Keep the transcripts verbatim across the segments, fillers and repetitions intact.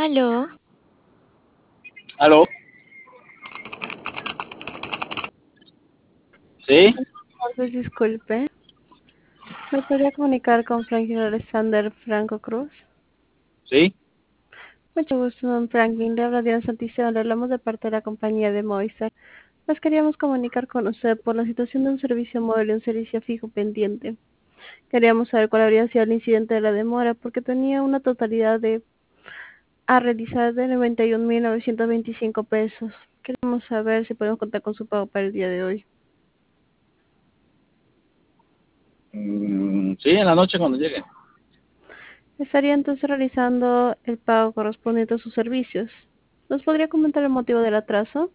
Aló, ¿Aló? ¿Sí? Entonces, disculpe, ¿me podría comunicar con Franklin Alexander Franco Cruz? ¿Sí? Mucho gusto, don Franklin. Le habla Diana Santisteban. Le hablamos de parte de la compañía de Movistar. Nos queríamos comunicar con usted por la situación de un servicio móvil y un servicio fijo pendiente. Queríamos saber cuál habría sido el incidente de la demora, porque tenía una totalidad de a realizar de noventa y un mil novecientos veinticinco pesos. Queremos saber si podemos contar con su pago para el día de hoy. Mm, sí, en la noche cuando llegue. Estaría entonces realizando el pago correspondiente a sus servicios. ¿Nos podría comentar el motivo del atraso?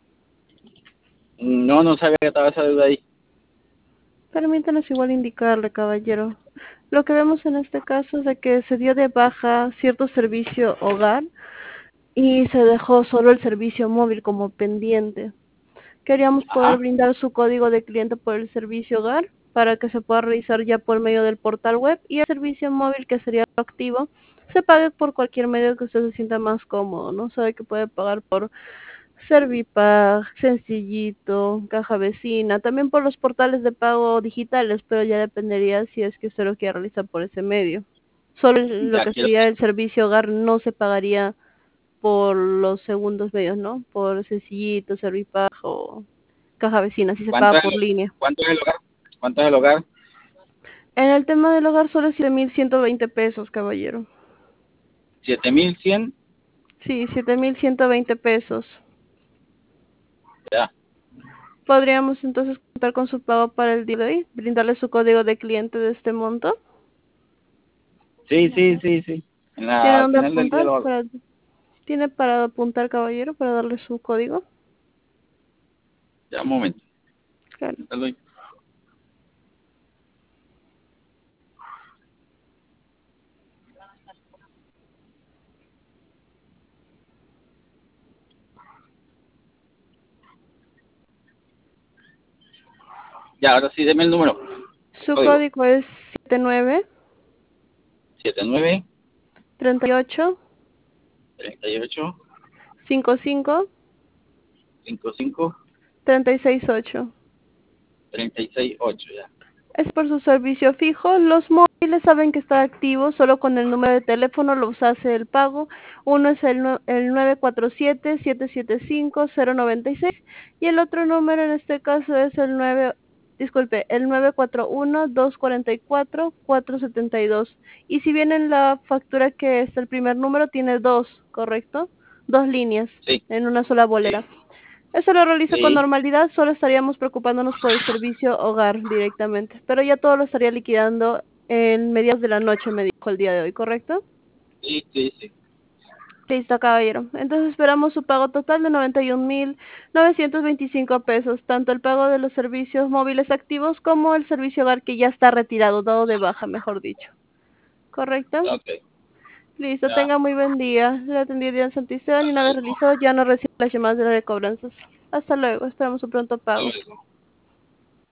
Mm, No, no sabía que estaba esa deuda ahí. Permítanos igual indicarle, caballero. Lo que vemos en este caso es de que se dio de baja cierto servicio hogar y se dejó solo el servicio móvil como pendiente. Queríamos poder Ajá. brindar su código de cliente por el servicio hogar para que se pueda realizar ya por medio del portal web, y el servicio móvil, que sería activo, se pague por cualquier medio que usted se sienta más cómodo, ¿no? Sabe que puede pagar por Servipag, Sencillito, Caja Vecina, también por los portales de pago digitales, pero ya dependería si es que usted lo quiere realizar por ese medio. Solo lo Ya que quiero. sería el servicio hogar no se pagaría por los segundos medios, ¿no? Por Sencillito, Servipag o Caja Vecina, si se paga ¿Cuánto es por el, línea. cuánto es el hogar? ¿Cuánto es el hogar? En el tema del hogar solo es siete mil ciento veinte pesos, caballero. ¿Siete mil cien? Sí, siete mil ciento veinte pesos. Ya. ¿Podríamos entonces contar con su pago para el día de hoy? ¿Brindarle su código de cliente de este monto? Sí, sí, sí, sí. En ¿Tiene la, al dónde final del día apuntar? lo hago. Para... ¿Tiene para apuntar, caballero, para darle su código? Ya, un momento. Claro. Te doy. Ya, ahora sí, deme el número. Su Código. código es siete nueve Siete nueve tres ocho treinta y ocho cinco cinco cinco cinco tres seis ocho. treinta y seis ocho. Ya. Es por su servicio fijo. Los móviles saben que está activo, solo con el número de teléfono los hace el pago. Uno es el, nue- el nueve cuatro siete siete siete cinco cero nueve seis, y el otro número en este caso es el nueve, disculpe, el nueve cuatro uno dos cuatro cuatro cuatro siete dos. Y si bien en la factura que es el primer número tiene dos, ¿correcto? Dos líneas Sí, en una sola bolera. sí, Eso lo realiza con sí. normalidad, solo estaríamos preocupándonos por el servicio hogar directamente. Pero ya todo lo estaría liquidando en mediados de la noche, me dijo el día de hoy, ¿correcto? Sí, sí, sí. Listo, caballero. Entonces esperamos su pago total de noventa y un mil novecientos veinticinco pesos, tanto el pago de los servicios móviles activos como el servicio hogar que ya está retirado, dado de baja, mejor dicho. ¿Correcto? Ok. Listo, Ya. tenga muy buen día. Le atendí Diana Santisteban, y Hasta una vez luego. realizado ya no recibe las llamadas de la de cobranzas. Hasta luego, esperamos su pronto Hasta pago. luego.